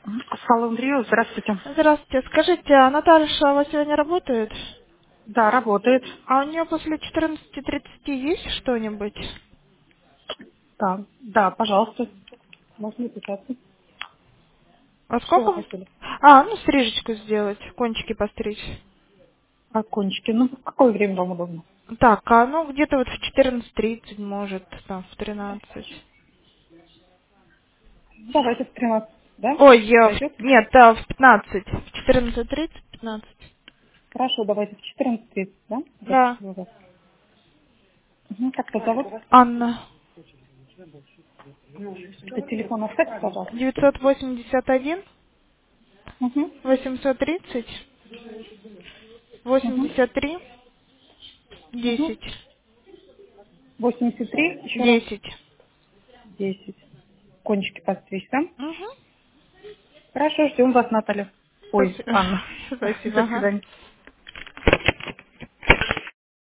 Салон Рио, здравствуйте. Здравствуйте. Скажите, а Наташа у вас сегодня работает? Да, работает. А у нее после 14:30 есть что-нибудь? Да, да, пожалуйста. Можно записаться. А Что вы сколько? хотели? Ну стрижечку сделать, кончики постричь. А кончики? Ну, в какое время вам удобно? Так, где-то вот в 14:30, может, там в 13. Давайте в 13, да? Ой, Пойдет? нет, да, в 15. В 14:30, 15. Хорошо, давайте в 14:30, да? Да. Запишу вас. Угу. Как вас зовут? Анна. Это телефон оставьте, пожалуйста. 981 Угу. 830 Угу. 83 Угу. 10. 83, еще раз. 10. 10. Кончики подстричь, да? Угу. Хорошо, ждем вас, Наталья. Ой, Спасибо. Анна. До Спасибо. Ага. свидания.